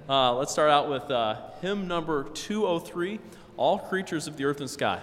Let's start out with hymn number 203, All Creatures of the Earth and Sky.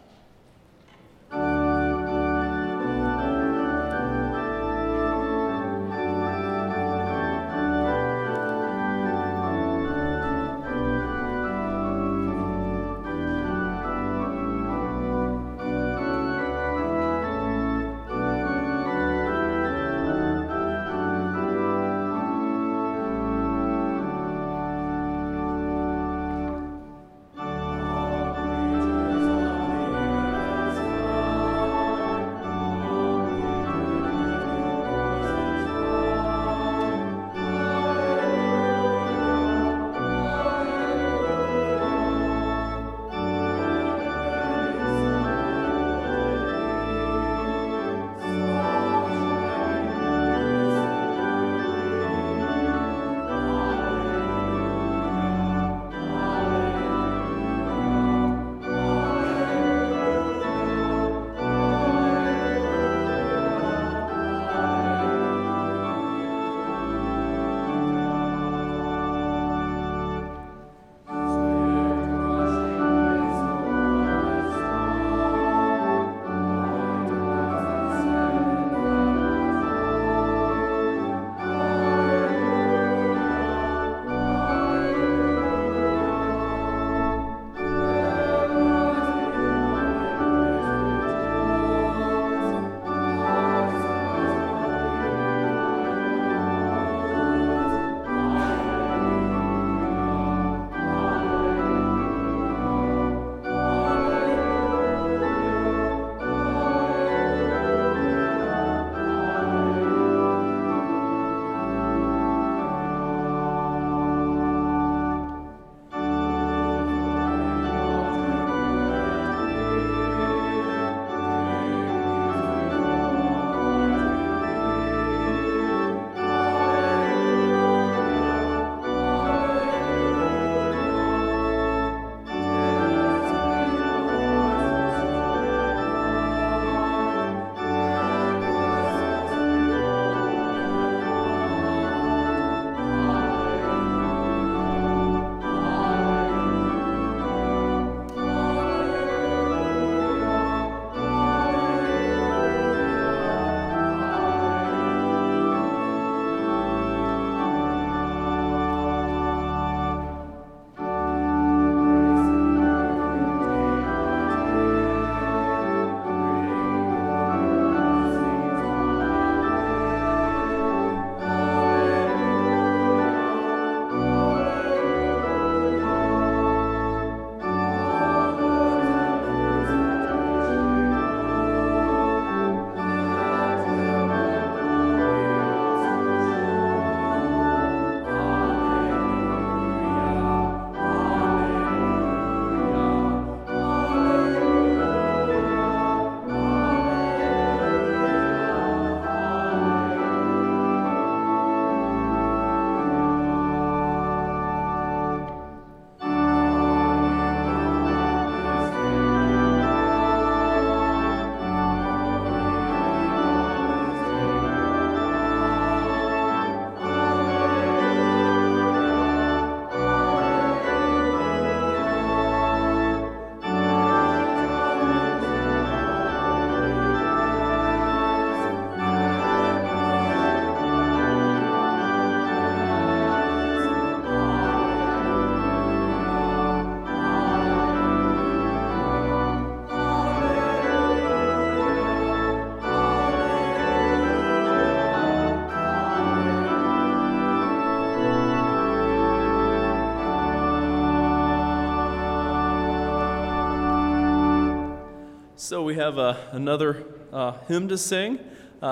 So we have another hymn to sing,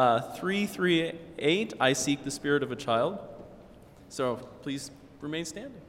338, I Seek the Spirit of a Child. So please remain standing.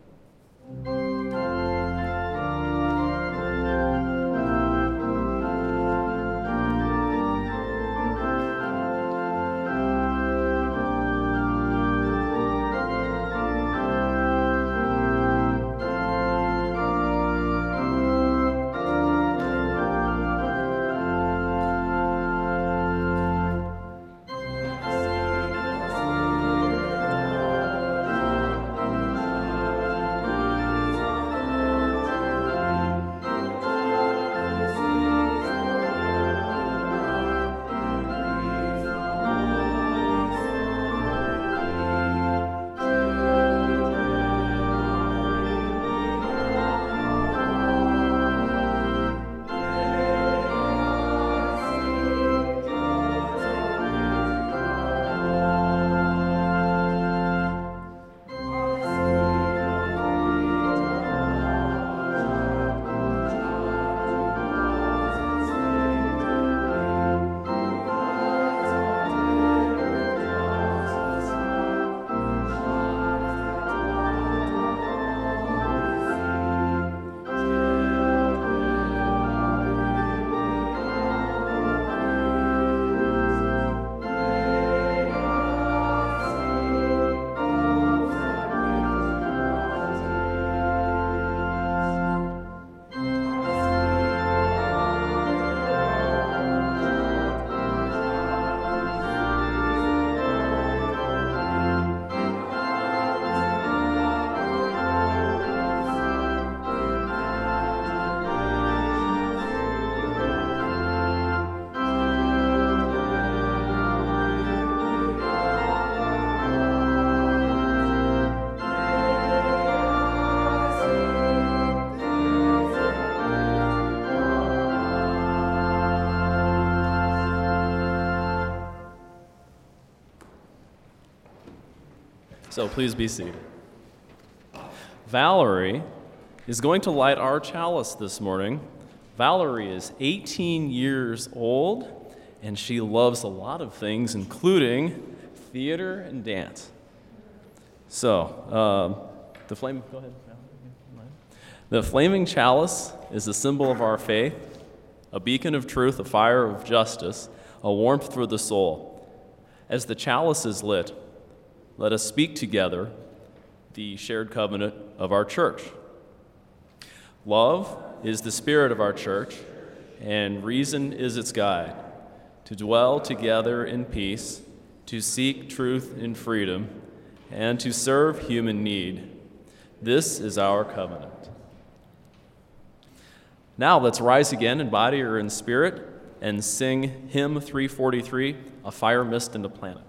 So please be seated. Valerie is going to light our chalice this morning. Valerie is 18 years old, and she loves a lot of things, including theater and dance. So, the flaming chalice is a symbol of our faith, a beacon of truth, a fire of justice, a warmth for the soul. As the chalice is lit, let us speak together the shared covenant of our church. Love is the spirit of our church, and reason is its guide. To dwell together in peace, to seek truth in freedom, and to serve human need. This is our covenant. Now let's rise again in body or in spirit and sing hymn 343, A Fire Mist and a Planet.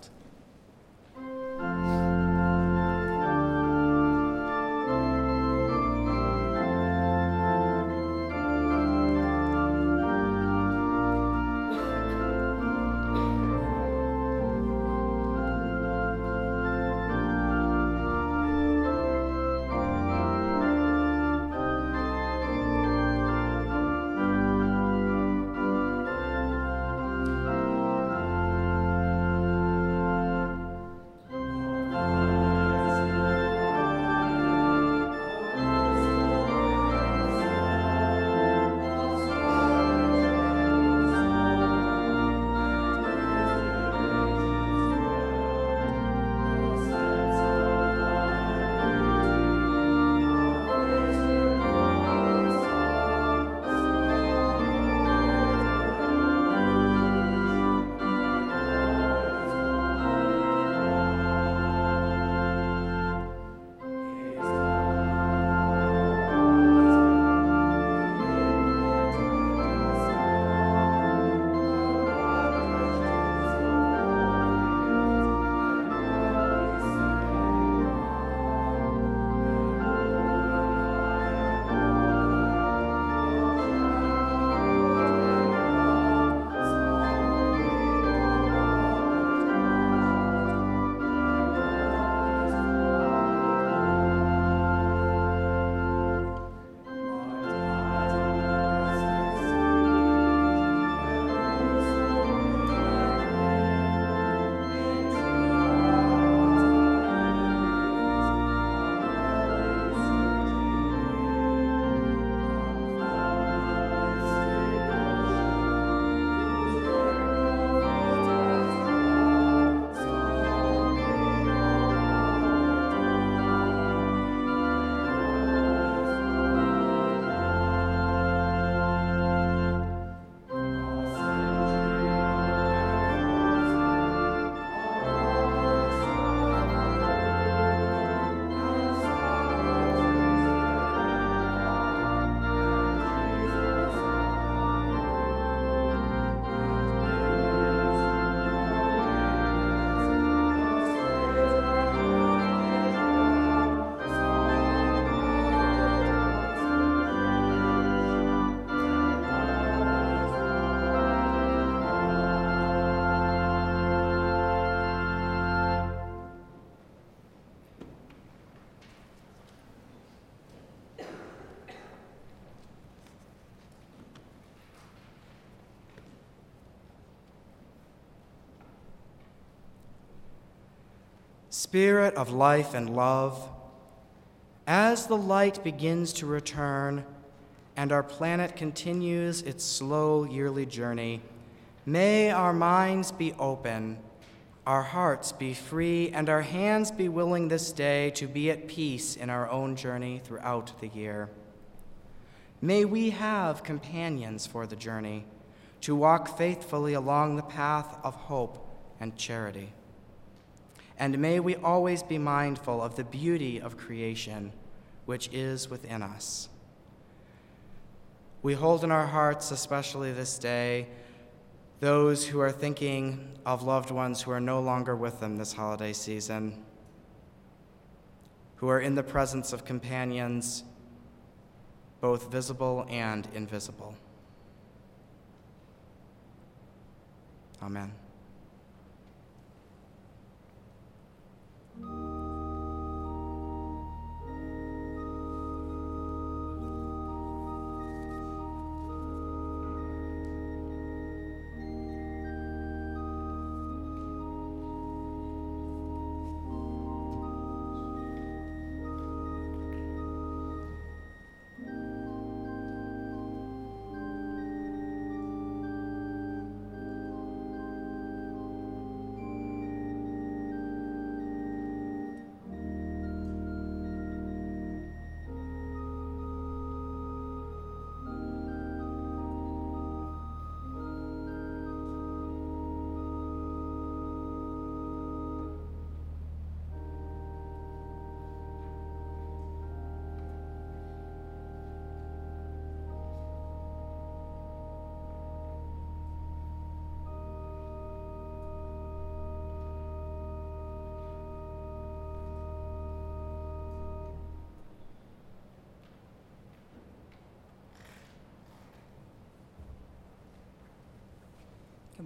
Spirit of life and love, as the light begins to return and our planet continues its slow yearly journey, may our minds be open, our hearts be free, and our hands be willing this day to be at peace in our own journey throughout the year. May we have companions for the journey, to walk faithfully along the path of hope and charity. And may we always be mindful of the beauty of creation, which is within us. We hold in our hearts, especially this day, those who are thinking of loved ones who are no longer with them this holiday season, who are in the presence of companions, both visible and invisible. Amen.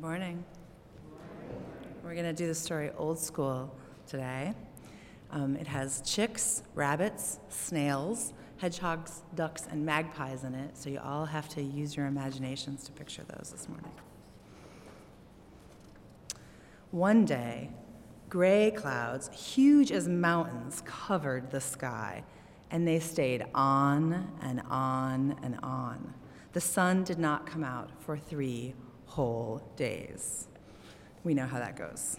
morning. We're going to do the story old school today. It has chicks, rabbits, snails, hedgehogs, ducks, and magpies in it, so you all have to use your imaginations to picture those this morning. One day, gray clouds, huge as mountains, covered the sky, and they stayed on and on and on. The sun did not come out for 3 whole days. We know how that goes.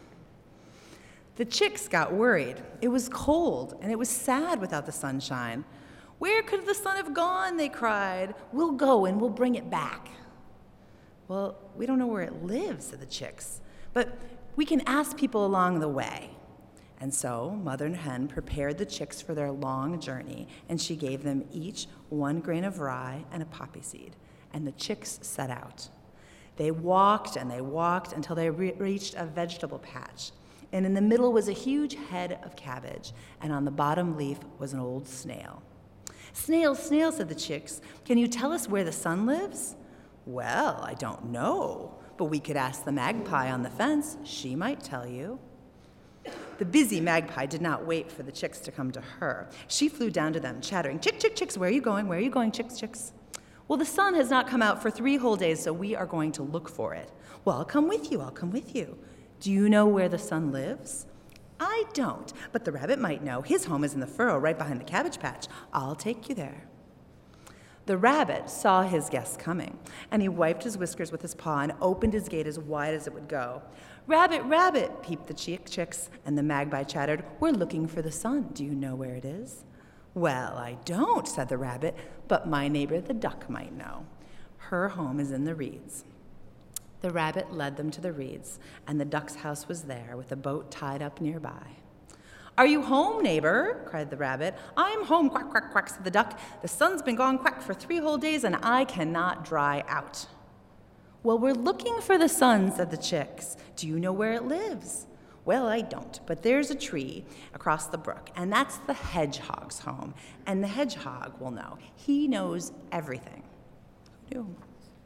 The chicks got worried. It was cold, and it was sad without the sunshine. "Where could the sun have gone?" they cried. "We'll go and we'll bring it back." "Well, we don't know where it lives," said the chicks, "but we can ask people along the way." And so Mother Hen prepared the chicks for their long journey, and she gave them each 1 grain of rye and a poppy seed, and the chicks set out. They walked and they walked until they reached a vegetable patch, and in the middle was a huge head of cabbage, and on the bottom leaf was an old snail. "Snail, snail," said the chicks, "can you tell us where the sun lives?" "Well, I don't know, but we could ask the magpie on the fence. She might tell you." The busy magpie did not wait for the chicks to come to her. She flew down to them, chattering, "Chick, chick, chicks, where are you going? Where are you going, chicks, chicks?" "Well, the sun has not come out for 3 whole days, so we are going to look for it." "Well, I'll come with you, I'll come with you." "Do you know where the sun lives?" "I don't, but the rabbit might know. His home is in the furrow right behind the cabbage patch. I'll take you there." The rabbit saw his guests coming, and he wiped his whiskers with his paw and opened his gate as wide as it would go. "Rabbit, rabbit," peeped the chicks, and the magpie chattered, "We're looking for the sun. Do you know where it is?" "Well, I don't," said the rabbit, "but my neighbor the duck might know. Her home is in the reeds." The rabbit led them to the reeds, and the duck's house was there with a boat tied up nearby. "Are you home, neighbor?" cried the rabbit. "I'm home, quack, quack, quack," said the duck. "The sun's been gone quack for 3 whole days, and I cannot dry out." "Well, we're looking for the sun," said the chicks. "Do you know where it lives?" "Well, I don't, but there's a tree across the brook, and that's the hedgehog's home, and the hedgehog will know. He knows everything." Who knew?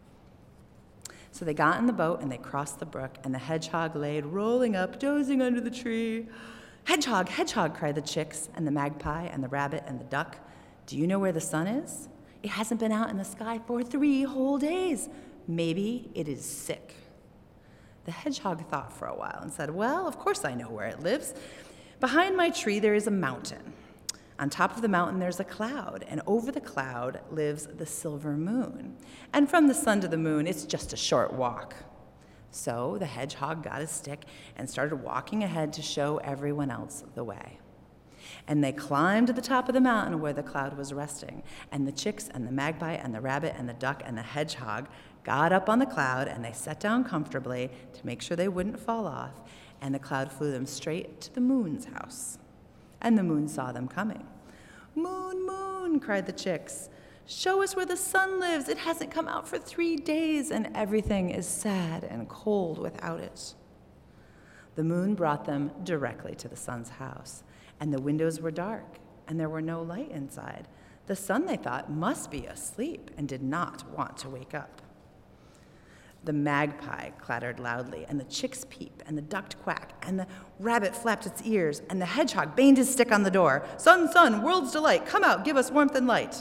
So they got in the boat, and they crossed the brook, and the hedgehog lay rolling up, dozing under the tree. "Hedgehog, hedgehog," cried the chicks, and the magpie, and the rabbit, and the duck. "Do you know where the sun is?" "It hasn't been out in the sky for 3 whole days. Maybe it is sick." The hedgehog thought for a while and said, "Well, of course I know where it lives. Behind my tree there is a mountain. On top of the mountain there's a cloud, and over the cloud lives the silver moon. And from the sun to the moon it's just a short walk." So the hedgehog got his stick and started walking ahead to show everyone else the way. And they climbed to the top of the mountain where the cloud was resting, and the chicks and the magpie and the rabbit and the duck and the hedgehog got up on the cloud, and they sat down comfortably to make sure they wouldn't fall off, and the cloud flew them straight to the moon's house. And the moon saw them coming. "Moon, moon," cried the chicks, "show us where the sun lives. It hasn't come out for 3 days, and everything is sad and cold without it." The moon brought them directly to the sun's house, and the windows were dark, and there were no light inside. The sun, they thought, must be asleep and did not want to wake up. The magpie clattered loudly, and the chicks peep, and the duck quack, and the rabbit flapped its ears, and the hedgehog banged his stick on the door. "Sun, sun, world's delight, come out, give us warmth and light."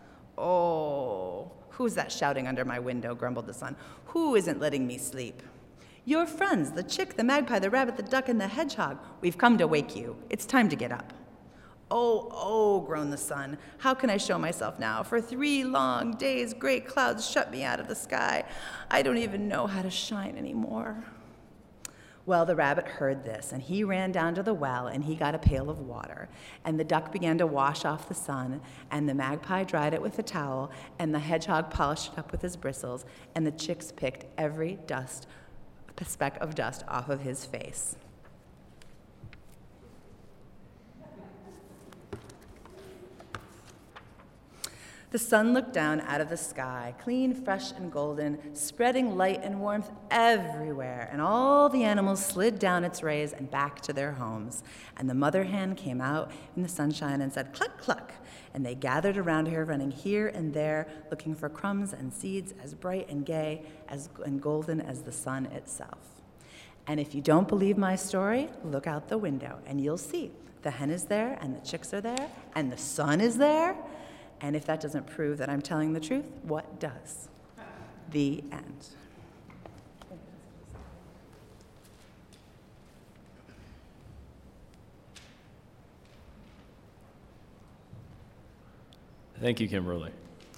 "Oh, who's that shouting under my window?" grumbled the sun. "Who isn't letting me sleep?" "Your friends, the chick, the magpie, the rabbit, the duck, and the hedgehog. We've come to wake you. It's time to get up." "Oh, oh," groaned the sun, "how can I show myself now? For 3 long days, great clouds shut me out of the sky. I don't even know how to shine anymore." Well, the rabbit heard this, and he ran down to the well, and he got a pail of water. And the duck began to wash off the sun, and the magpie dried it with a towel, and the hedgehog polished it up with his bristles, and the chicks picked every speck of dust off of his face. The sun looked down out of the sky, clean, fresh, and golden, spreading light and warmth everywhere, and all the animals slid down its rays and back to their homes. And the mother hen came out in the sunshine and said, "Cluck, cluck," and they gathered around her, running here and there, looking for crumbs and seeds as bright and gay and golden as the sun itself. And if you don't believe my story, look out the window, and you'll see the hen is there, and the chicks are there, and the sun is there. And if that doesn't prove that I'm telling the truth, what does? The end. Thank you, Kimberly.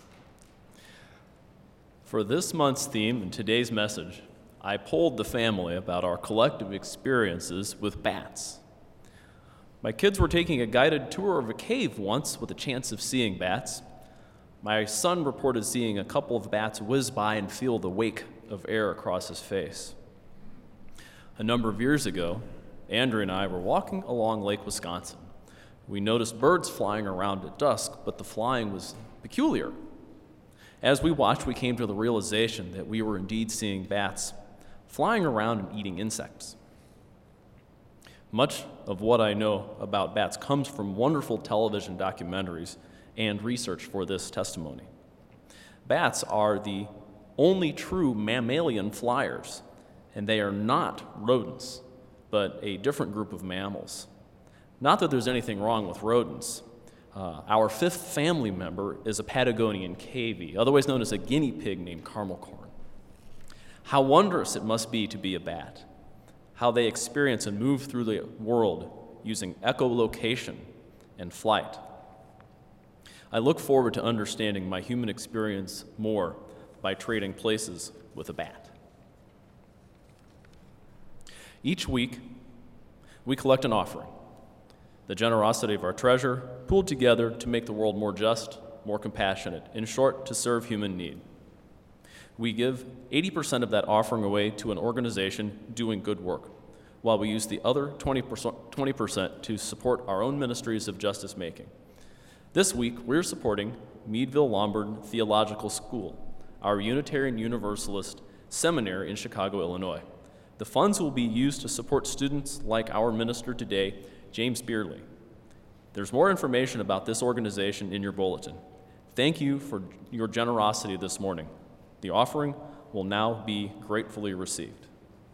For this month's theme and today's message, I polled the family about our collective experiences with bats. My kids were taking a guided tour of a cave once with a chance of seeing bats. My son reported seeing a couple of bats whiz by and feel the wake of air across his face. A number of years ago, Andrew and I were walking along Lake Wisconsin. We noticed birds flying around at dusk, but the flying was peculiar. As we watched, we came to the realization that we were indeed seeing bats flying around and eating insects. Much of what I know about bats comes from wonderful television documentaries and research for this testimony. Bats are the only true mammalian flyers, and they are not rodents, but a different group of mammals. Not that there's anything wrong with rodents. Our fifth family member is a Patagonian cavy, otherwise known as a guinea pig named caramel corn. How wondrous it must be to be a bat. How they experience and move through the world using echolocation and flight. I look forward to understanding my human experience more by trading places with a bat. Each week, we collect an offering, the generosity of our treasure, pooled together to make the world more just, more compassionate, in short, to serve human need. We give 80% of that offering away to an organization doing good work, while we use the other 20% to support our own ministries of justice making. This week, we're supporting Meadville Lombard Theological School, our Unitarian Universalist seminary in Chicago, Illinois. The funds will be used to support students like our minister today, James Beerley. There's more information about this organization in your bulletin. Thank you for your generosity this morning. The offering will now be gratefully received.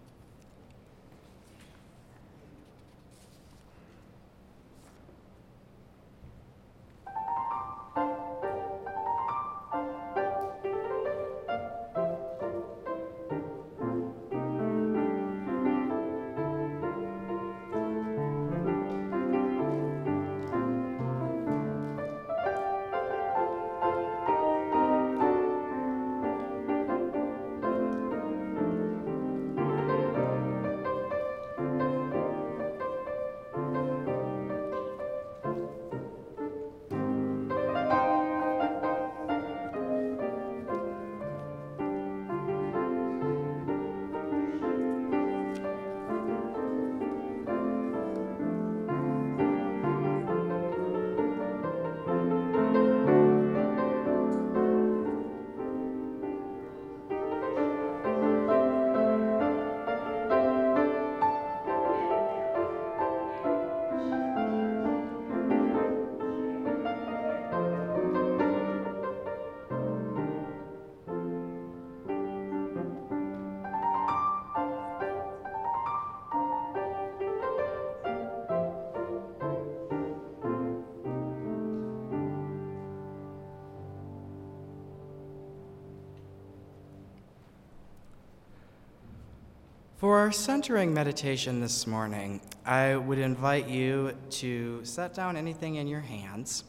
For our centering meditation this morning, I would invite you to set down anything in your hands,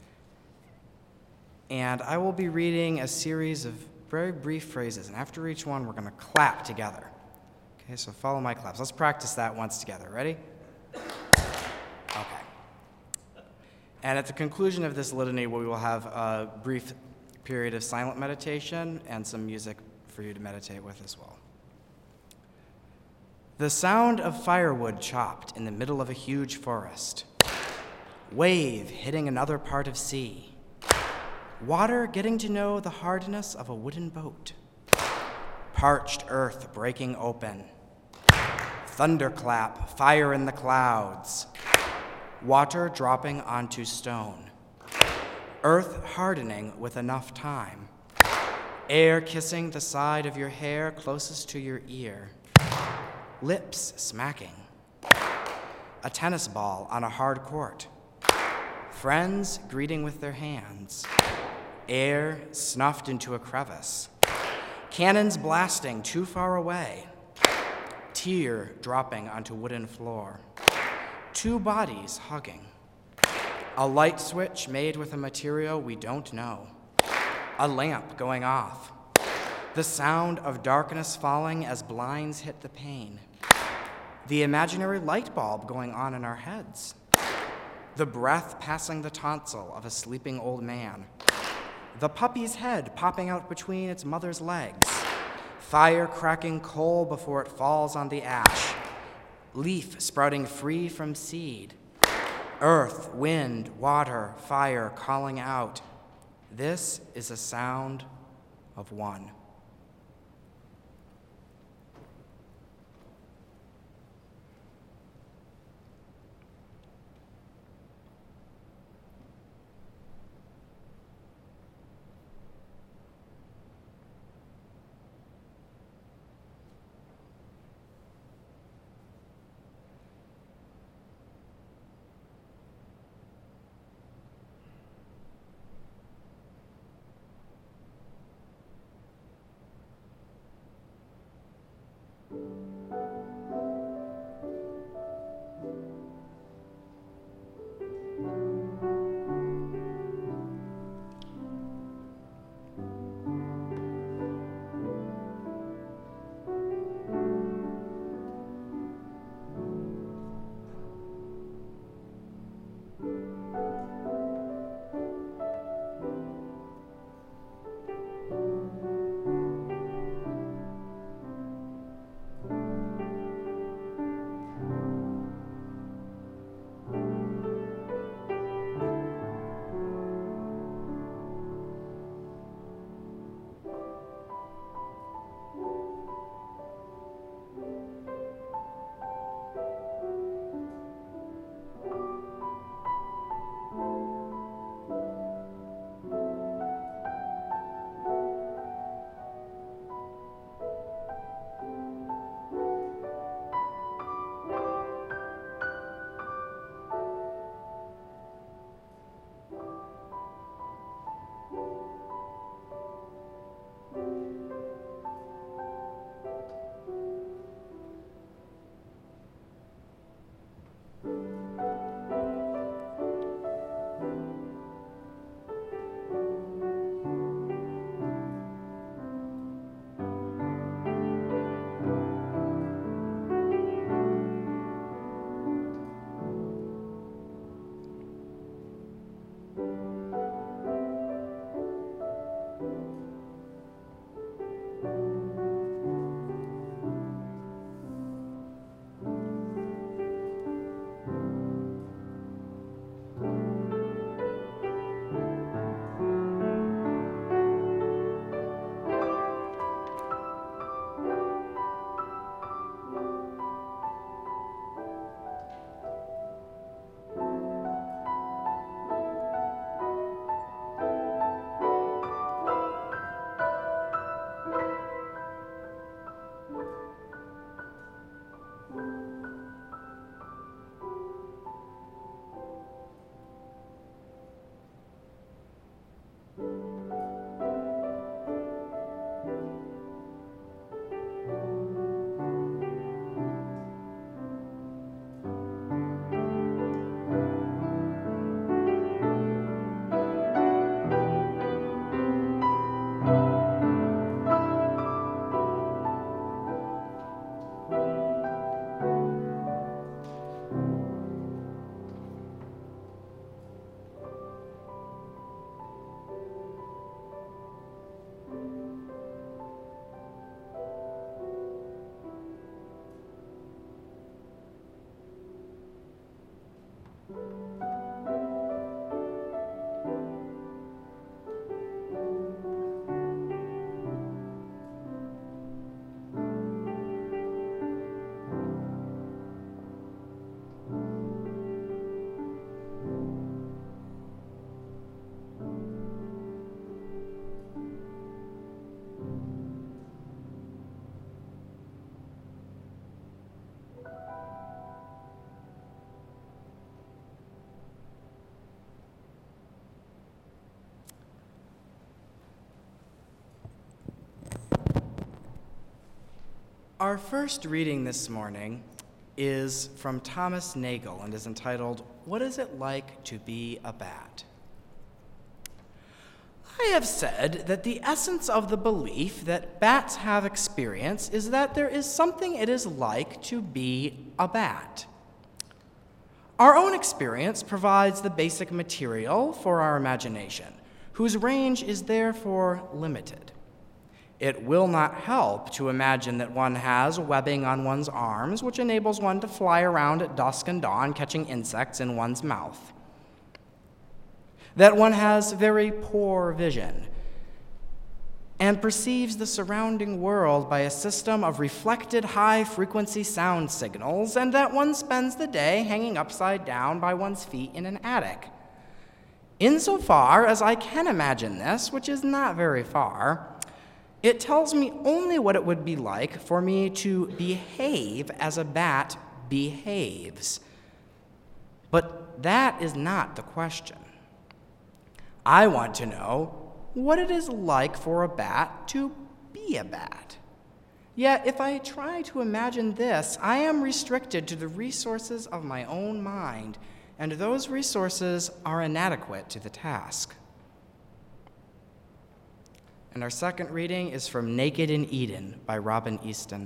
and I will be reading a series of very brief phrases, and after each one, we're going to clap together. Okay, so follow my claps. Let's practice that once together. Ready? Okay. And at the conclusion of this litany, we will have a brief period of silent meditation and some music for you to meditate with as well. The sound of firewood chopped in the middle of a huge forest. Wave hitting another part of sea. Water getting to know the hardness of a wooden boat. Parched earth breaking open. Thunderclap, fire in the clouds. Water dropping onto stone. Earth hardening with enough time. Air kissing the side of your hair closest to your ear. Lips smacking. A tennis ball on a hard court. Friends greeting with their hands. Air snuffed into a crevice. Cannons blasting too far away. Tear dropping onto wooden floor. Two bodies hugging. A light switch made with a material we don't know. A lamp going off. The sound of darkness falling as blinds hit the pane. The imaginary light bulb going on in our heads. The breath passing the tonsil of a sleeping old man. The puppy's head popping out between its mother's legs. Fire cracking coal before it falls on the ash. Leaf sprouting free from seed. Earth, wind, water, fire calling out. This is a sound of one. Our first reading this morning is from Thomas Nagel and is entitled, "What is it like to be a bat?" I have said that the essence of the belief that bats have experience is that there is something it is like to be a bat. Our own experience provides the basic material for our imagination, whose range is therefore limited. It will not help to imagine that one has webbing on one's arms, which enables one to fly around at dusk and dawn, catching insects in one's mouth. That one has very poor vision and perceives the surrounding world by a system of reflected high-frequency sound signals, and that one spends the day hanging upside down by one's feet in an attic. Insofar as I can imagine this, which is not very far, it tells me only what it would be like for me to behave as a bat behaves. But that is not the question. I want to know what it is like for a bat to be a bat. Yet, if I try to imagine this, I am restricted to the resources of my own mind, and those resources are inadequate to the task. And our second reading is from Naked in Eden by Robin Easton.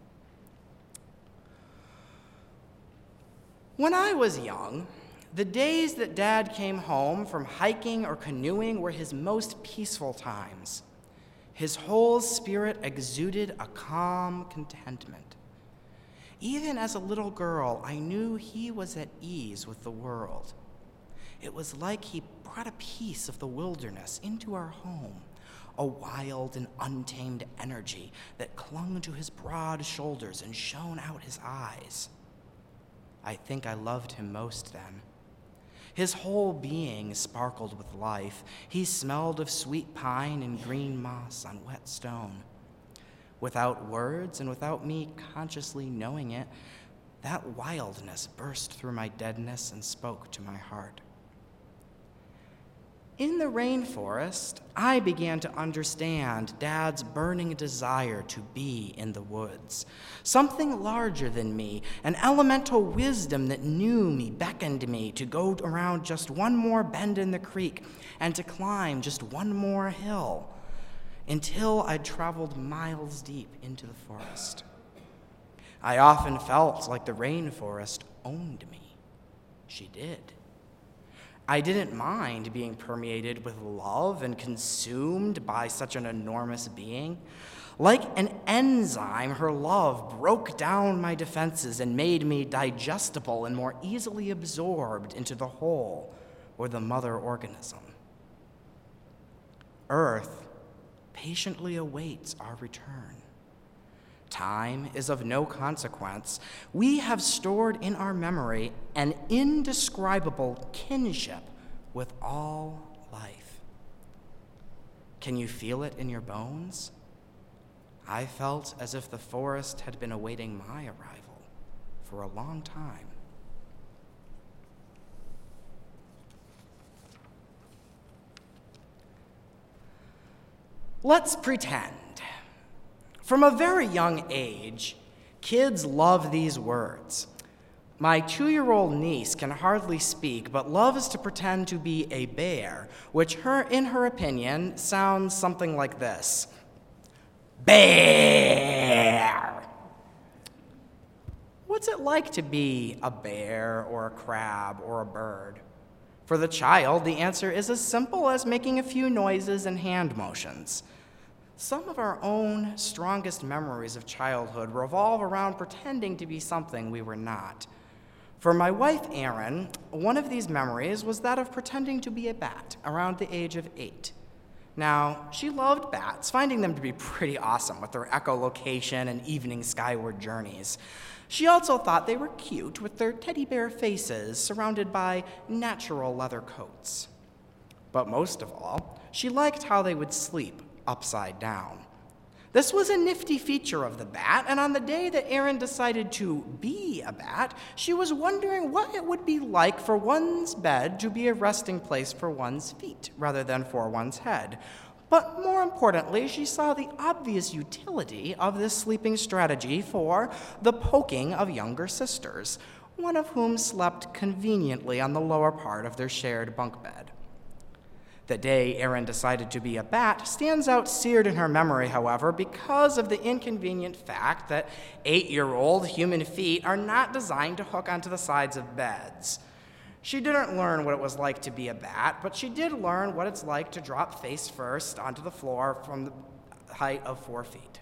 When I was young, the days that Dad came home from hiking or canoeing were his most peaceful times. His whole spirit exuded a calm contentment. Even as a little girl, I knew he was at ease with the world. It was like he brought a piece of the wilderness into our home, a wild and untamed energy that clung to his broad shoulders and shone out his eyes. I think I loved him most then. His whole being sparkled with life. He smelled of sweet pine and green moss on wet stone. Without words and without me consciously knowing it, that wildness burst through my deadness and spoke to my heart. In the rainforest, I began to understand Dad's burning desire to be in the woods. Something larger than me, an elemental wisdom that knew me, beckoned me to go around just one more bend in the creek and to climb just one more hill until I'd traveled miles deep into the forest. I often felt like the rainforest owned me. She did. I didn't mind being permeated with love and consumed by such an enormous being. Like an enzyme, her love broke down my defenses and made me digestible and more easily absorbed into the whole or the mother organism. Earth patiently awaits our return. Time is of no consequence. We have stored in our memory an indescribable kinship with all life. Can you feel it in your bones? I felt as if the forest had been awaiting my arrival for a long time. Let's pretend. From a very young age, kids love these words. My 2-year-old niece can hardly speak, but loves to pretend to be a bear, which in her opinion sounds something like this. Bear! What's it like to be a bear or a crab or a bird? For the child, the answer is as simple as making a few noises and hand motions. Some of our own strongest memories of childhood revolve around pretending to be something we were not. For my wife, Erin, one of these memories was that of pretending to be a bat around the age of 8. Now, she loved bats, finding them to be pretty awesome with their echolocation and evening skyward journeys. She also thought they were cute with their teddy bear faces surrounded by natural leather coats. But most of all, she liked how they would sleep upside down. This was a nifty feature of the bat, and on the day that Erin decided to be a bat, she was wondering what it would be like for one's bed to be a resting place for one's feet rather than for one's head. But more importantly, she saw the obvious utility of this sleeping strategy for the poking of younger sisters, one of whom slept conveniently on the lower part of their shared bunk bed. The day Erin decided to be a bat stands out seared in her memory, however, because of the inconvenient fact that 8-year-old human feet are not designed to hook onto the sides of beds. She didn't learn what it was like to be a bat, but she did learn what it's like to drop face first onto the floor from the height of 4 feet.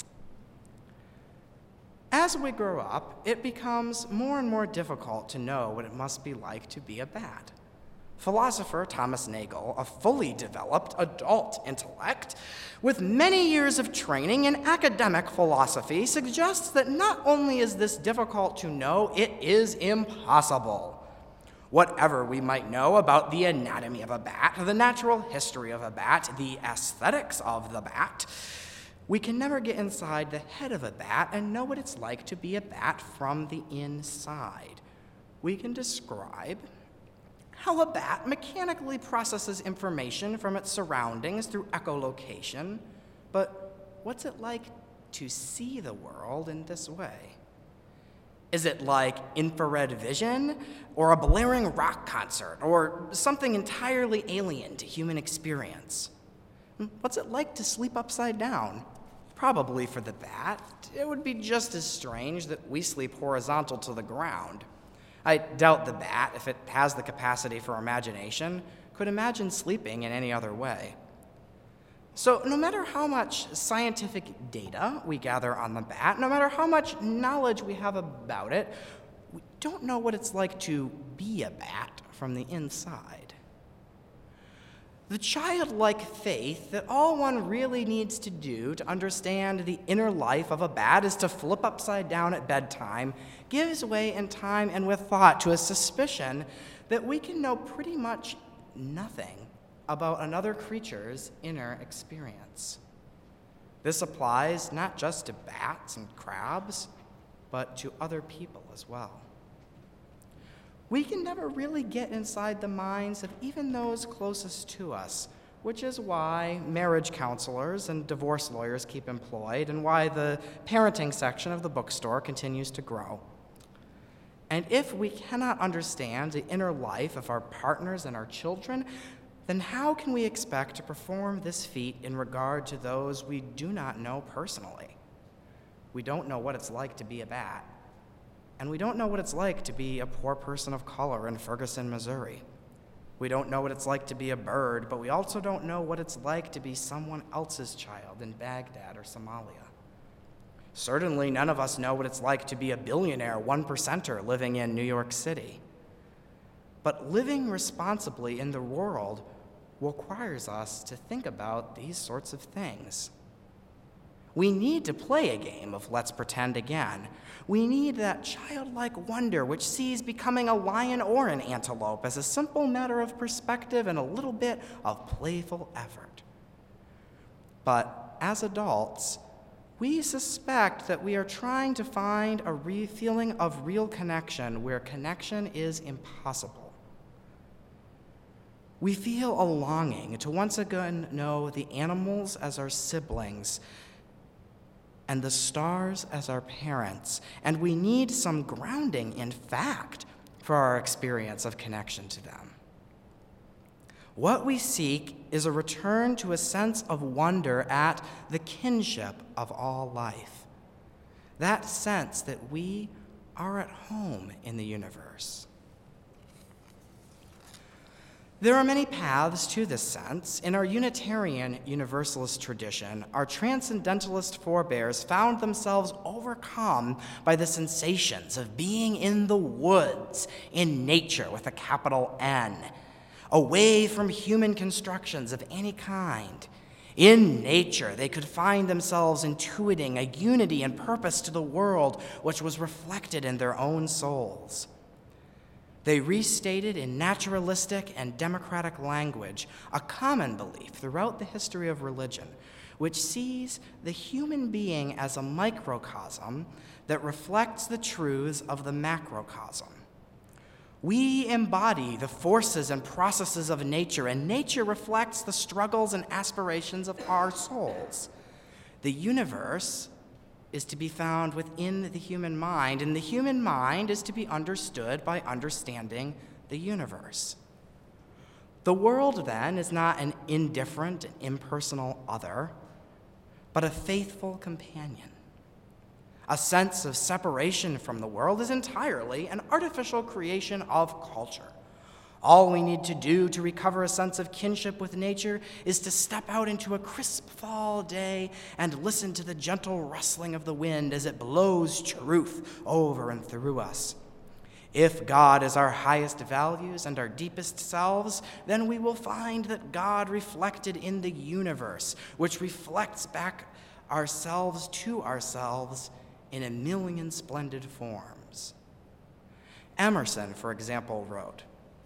As we grow up, it becomes more and more difficult to know what it must be like to be a bat. Philosopher Thomas Nagel, a fully developed adult intellect with many years of training in academic philosophy, suggests that not only is this difficult to know, it is impossible. Whatever we might know about the anatomy of a bat, the natural history of a bat, the aesthetics of the bat, we can never get inside the head of a bat and know what it's like to be a bat from the inside. We can describe how a bat mechanically processes information from its surroundings through echolocation, but what's it like to see the world in this way? Is it like infrared vision, or a blaring rock concert, or something entirely alien to human experience? What's it like to sleep upside down? Probably for the bat, it would be just as strange that we sleep horizontal to the ground. I doubt the bat, if it has the capacity for imagination, could imagine sleeping in any other way. So no matter how much scientific data we gather on the bat, no matter how much knowledge we have about it, we don't know what it's like to be a bat from the inside. The childlike faith that all one really needs to do to understand the inner life of a bat is to flip upside down at bedtime gives way in time and with thought to a suspicion that we can know pretty much nothing about another creature's inner experience. This applies not just to bats and crabs, but to other people as well. We can never really get inside the minds of even those closest to us, which is why marriage counselors and divorce lawyers keep employed and why the parenting section of the bookstore continues to grow. And if we cannot understand the inner life of our partners and our children, then how can we expect to perform this feat in regard to those we do not know personally? We don't know what it's like to be a bat, and we don't know what it's like to be a poor person of color in Ferguson, Missouri. We don't know what it's like to be a bird, but we also don't know what it's like to be someone else's child in Baghdad or Somalia. Certainly, none of us know what it's like to be a billionaire 1%er living in New York City. But living responsibly in the world requires us to think about these sorts of things. We need to play a game of let's pretend again. We need that childlike wonder which sees becoming a lion or an antelope as a simple matter of perspective and a little bit of playful effort. But as adults, we suspect that we are trying to find a feeling of real connection where connection is impossible. We feel a longing to once again know the animals as our siblings and the stars as our parents, and we need some grounding in fact for our experience of connection to them. What we seek is a return to a sense of wonder at the kinship of all life, that sense that we are at home in the universe. There are many paths to this sense. In our Unitarian Universalist tradition, our transcendentalist forebears found themselves overcome by the sensations of being in the woods, in nature with a capital N, away from human constructions of any kind. In nature, they could find themselves intuiting a unity and purpose to the world which was reflected in their own souls. They restated in naturalistic and democratic language a common belief throughout the history of religion, which sees the human being as a microcosm that reflects the truths of the macrocosm. We embody the forces and processes of nature, and nature reflects the struggles and aspirations of our souls. The universe is to be found within the human mind, and the human mind is to be understood by understanding the universe. The world, then, is not an indifferent and impersonal other, but a faithful companion. A sense of separation from the world is entirely an artificial creation of culture. All we need to do to recover a sense of kinship with nature is to step out into a crisp fall day and listen to the gentle rustling of the wind as it blows truth over and through us. If God is our highest values and our deepest selves, then we will find that God reflected in the universe, which reflects back ourselves to ourselves in a million splendid forms. Emerson, for example, wrote,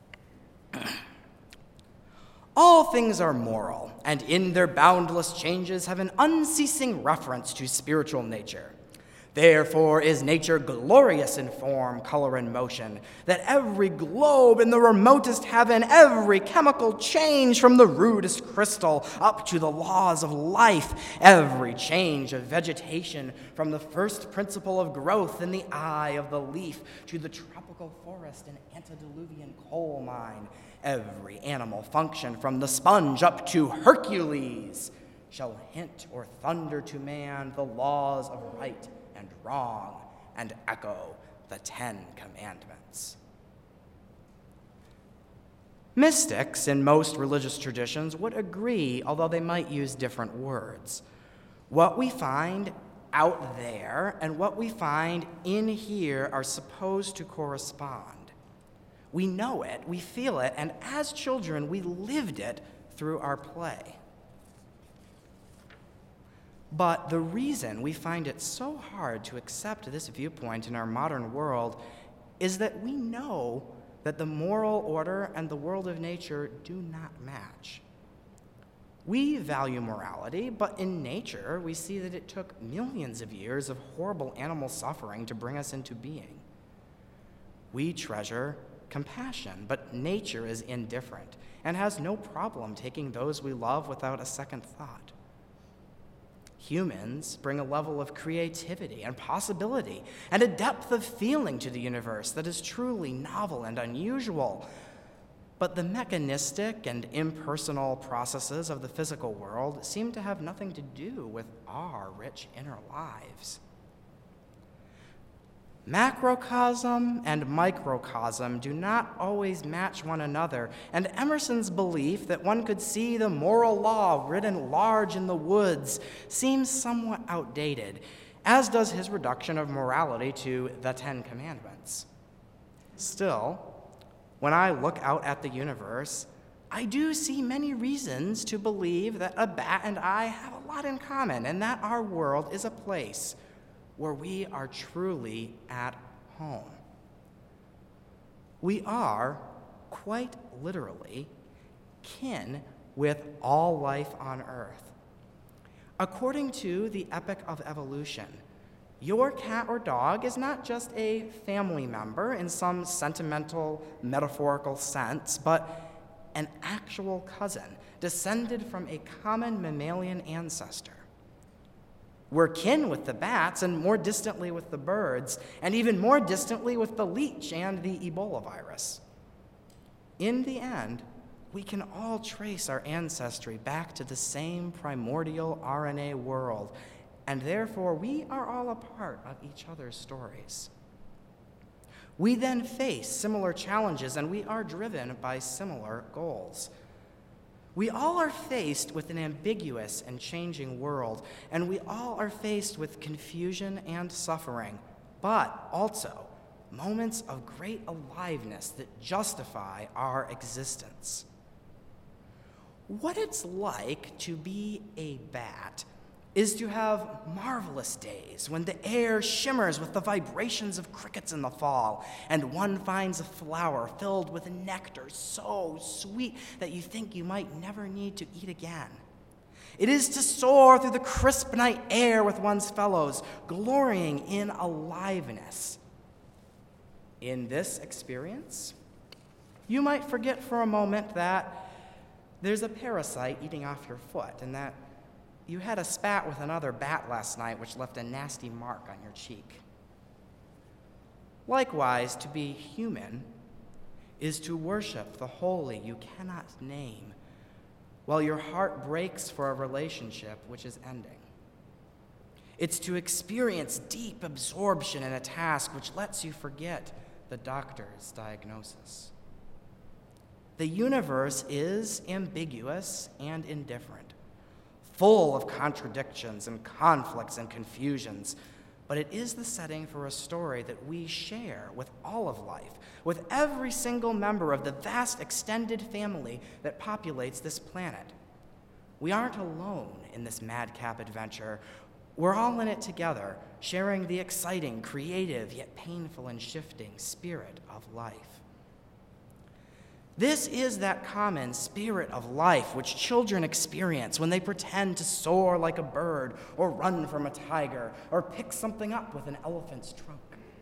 "All things are moral, and in their boundless changes have an unceasing reference to spiritual nature. Therefore is nature glorious in form, color, and motion, that every globe in the remotest heaven, every chemical change from the rudest crystal up to the laws of life, every change of vegetation from the first principle of growth in the eye of the leaf to the tropical forest and antediluvian coal mine, every animal function from the sponge up to Hercules, shall hint or thunder to man the laws of right and wrong, and echo the 10 Commandments." Mystics in most religious traditions would agree, although they might use different words. What we find out there and what we find in here are supposed to correspond. We know it, we feel it, and as children, we lived it through our play. But the reason we find it so hard to accept this viewpoint in our modern world is that we know that the moral order and the world of nature do not match. We value morality, but in nature, we see that it took millions of years of horrible animal suffering to bring us into being. We treasure compassion, but nature is indifferent and has no problem taking those we love without a second thought. Humans bring a level of creativity and possibility and a depth of feeling to the universe that is truly novel and unusual. But the mechanistic and impersonal processes of the physical world seem to have nothing to do with our rich inner lives. Macrocosm and microcosm do not always match one another, and Emerson's belief that one could see the moral law written large in the woods seems somewhat outdated, as does his reduction of morality to the 10 Commandments. Still, when I look out at the universe, I do see many reasons to believe that a bat and I have a lot in common, and that our world is a place where we are truly at home. We are, quite literally, kin with all life on earth. According to the Epic of Evolution, your cat or dog is not just a family member in some sentimental, metaphorical sense, but an actual cousin, descended from a common mammalian ancestor. We're kin with the bats and more distantly with the birds, and even more distantly with the leech and the Ebola virus. In the end, we can all trace our ancestry back to the same primordial RNA world, and therefore we are all a part of each other's stories. We then face similar challenges, and we are driven by similar goals. We all are faced with an ambiguous and changing world, and we all are faced with confusion and suffering, but also moments of great aliveness that justify our existence. What it's like to be a bat is to have marvelous days when the air shimmers with the vibrations of crickets in the fall, and one finds a flower filled with nectar so sweet that you think you might never need to eat again. It is to soar through the crisp night air with one's fellows, glorying in aliveness. In this experience, You might forget for a moment that there's a parasite eating off your foot and that you had a spat with another bat last night which left a nasty mark on your cheek. Likewise, to be human is to worship the holy you cannot name, while your heart breaks for a relationship which is ending. It's to experience deep absorption in a task which lets you forget the doctor's diagnosis. The universe is ambiguous and indifferent, full of contradictions and conflicts and confusions, but it is the setting for a story that we share with all of life, with every single member of the vast extended family that populates this planet. We aren't alone in this madcap adventure. We're all in it together, sharing the exciting, creative, yet painful and shifting spirit of life. This is that common spirit of life which children experience when they pretend to soar like a bird or run from a tiger or pick something up with an elephant's trunk.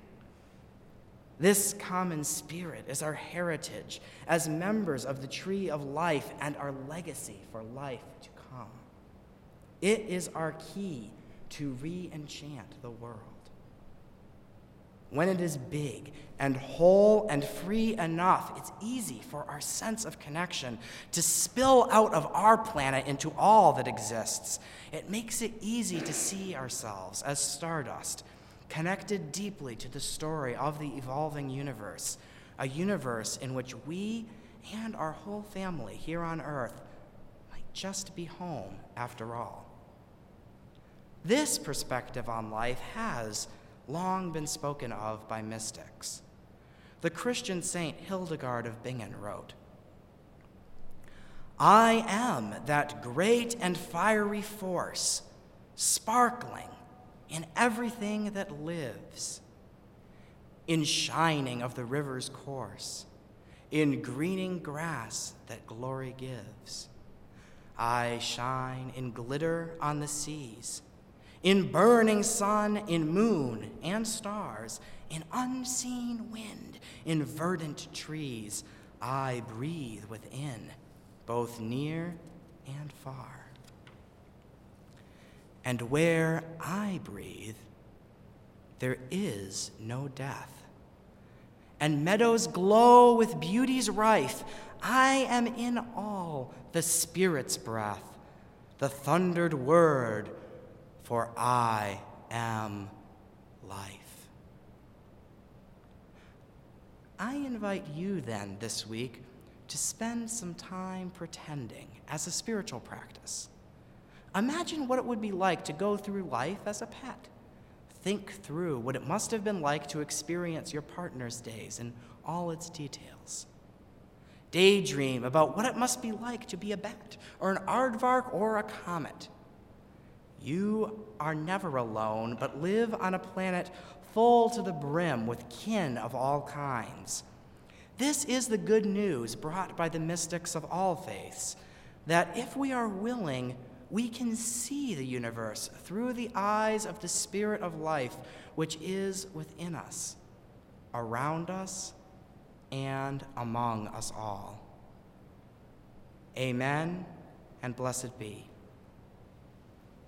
This common spirit is our heritage as members of the tree of life and our legacy for life to come. It is our key to re-enchant the world. When it is big and whole and free enough, it's easy for our sense of connection to spill out of our planet into all that exists. It makes it easy to see ourselves as stardust, connected deeply to the story of the evolving universe, a universe in which we and our whole family here on Earth might just be home after all. This perspective on life has long been spoken of by mystics. The Christian saint Hildegard of Bingen wrote, "I am that great and fiery force, sparkling in everything that lives, in shining of the river's course, in greening grass that glory gives. I shine in glitter on the seas, in burning sun, in moon and stars, in unseen wind, in verdant trees. I breathe within, both near and far. And where I breathe, there is no death. And meadows glow with beauty's rife. I am in all the Spirit's breath, the thundered word, for I am life." I invite you then this week to spend some time pretending as a spiritual practice. Imagine what it would be like to go through life as a pet. Think through what it must have been like to experience your partner's days in all its details. Daydream about what it must be like to be a bat, or an aardvark, or a comet. You are never alone, but live on a planet full to the brim with kin of all kinds. This is the good news brought by the mystics of all faiths, that if we are willing, we can see the universe through the eyes of the Spirit of life, which is within us, around us, and among us all. Amen, and blessed be.